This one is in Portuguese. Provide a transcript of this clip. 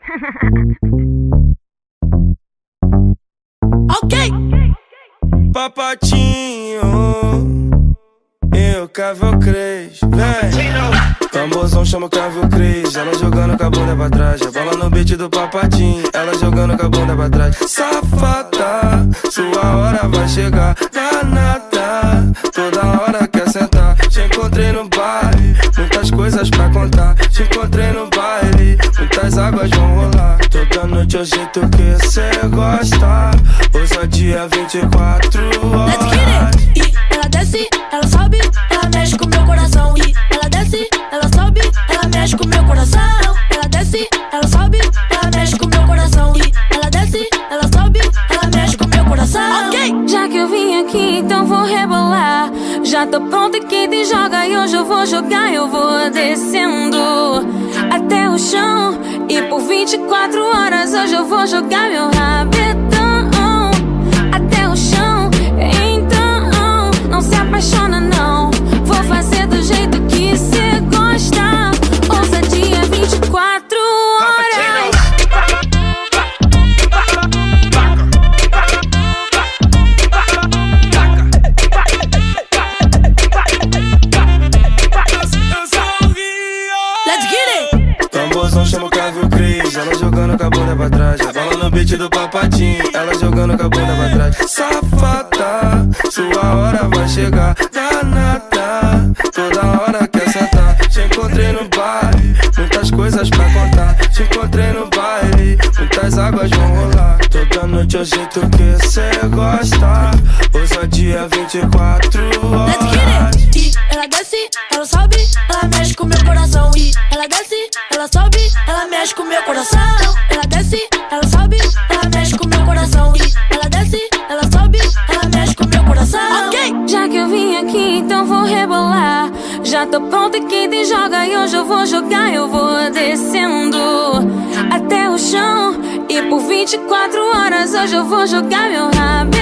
Ok. Papatinho, eu Cavel Cres, vem. Tamborzão chama o Cavel Cres, ela jogando com a bunda pra trás. Bola no beat do Papatinho, ela jogando com a bunda pra trás. Safada, sua hora vai chegar. Danada, toda hora quer sentar. Te encontrei no baile, muitas coisas pra contar. Te encontrei no baile, muitas águas vão rolar. Toda noite é o jeito que cê gosta. Ousadia 24 horas. Let's get it! E ela desce, ela sobe, ela mexe com meu coração. E ela desce, ela sobe, ela mexe com meu coração. Ela desce, ela sobe, ela mexe com meu coração. E ela desce, ela sobe, ela mexe com meu coração. Ok! Já que eu vim aqui, então vou rebolar. Já tô pronta, quem te joga e hoje eu vou jogar. Eu vou descendo até o chão. E por 24 horas hoje eu vou jogar meu rabetão até o chão. Então, não se apaixona não. Vou fazer do jeito que cê gosta. Ousadia 24 horas. Let's get it! Tamborzão chama o Cavel Cres, ela jogando com a bunda pra trás. Bola no beat do Papatinho, ela jogando com a bunda pra trás. Safada, sua hora vai chegar. Danada, toda hora quer sentar. Te encontrei no baile, muitas coisas pra contar. Te encontrei no baile, muitas águas vão rolar. Toda noite é o jeito que cê gosta. Ousadia 24 horas. Let's get it! E ela desce, ela sobe, ela mexe com meu coração. E ela desce, ela sobe, ela mexe com meu coração. Ela desce, ela sobe, ela mexe com meu coração. E ela desce, ela sobe, ela mexe com meu coração. Ok! Já que eu vim aqui, então vou rebolar. Já tô pronta, quem te joga e hoje eu vou jogar. Eu vou descendo até o chão. E por 24 horas hoje eu vou jogar meu rabetão